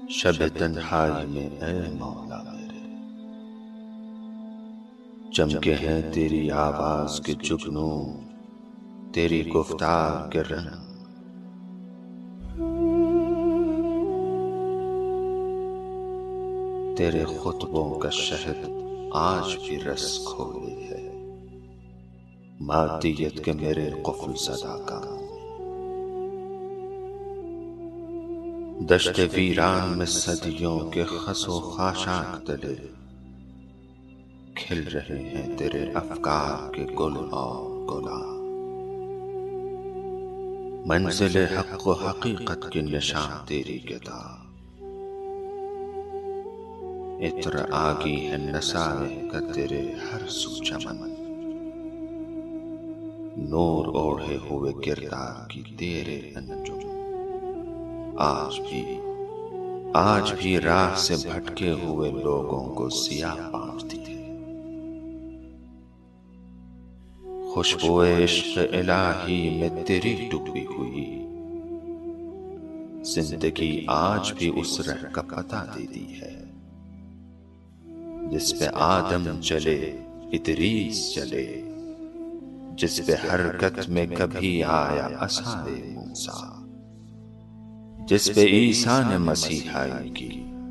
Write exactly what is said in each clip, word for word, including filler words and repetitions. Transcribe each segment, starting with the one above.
शब तन्हाई में ऐ मौला मेरे, चमके हैं तेरी आवाज के जुगनू, तेरी गुफ्तार के रंग। तेरे खुतबों का शहद आज भी रस खोले है, मादियत के मेरे कुफ्ल सदा का। दश्ते वीरान में सदियों के खसो खाशाक तले खिल रहे हैं तेरे अफकार के गुल और गुलाब। मंजिल हक़ व हकीकत की निशान तेरी किताब, इत्र आगी है नसाए का तेरे हर सू चमन। नूर ओढ़े हुए किरदार की तेरे अंजुम, आज भी आज भी राह से भटके हुए लोगों को सियाह बांटती है। खुशबुए इश्क़ इलाही में तेरी डूबी हुई जिंदगी आज भी उस रह का पता देती है, जिस पे आदम चले इदरीस चले, जिस पे हरकत में कभी आया असाए मूसा, जिस पे ईसा ने मसीहाई की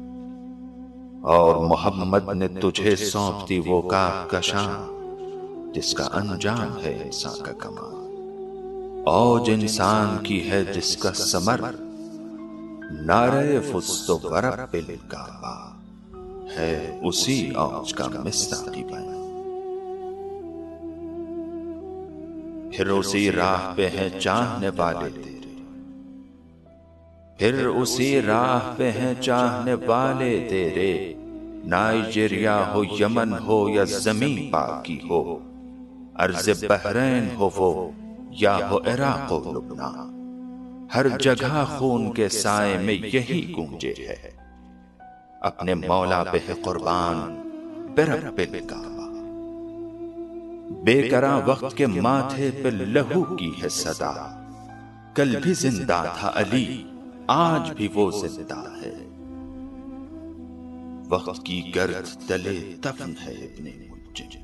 और मोहम्मद ने तुझे सौंप दी वो कहकशां, जिसका अंजाम है इंसान का कमाल। औज इंसान की है जिसका समर, नारे फुस्तो वरब्बिल काबा है उसी औज का मिस्ताकी बना। फिर उसी राह पे है चाहने वाले तेरे, फिर उसी राह पे हैं चाहने वाले तेरे। नाइजीरिया हो यमन हो या ज़मीं पाकी हो, अर्ज़ बहरैन हो वो या हो इराक़ व लुब्नान, हर जगह खून के साए में यही गूंजे है, अपने मौला पे है कुर्बान बिरब्बिल काबा। बेकरां वक्त के माथे पे लहू की है सदा, कल भी जिंदा था अली आज भी वो जिंदा है। वक्त की गर्द तले दफन है इब्ने मुल्जिम,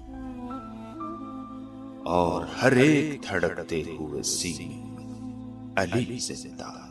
और हर एक धड़कते हुए सीने अली जिंदा है।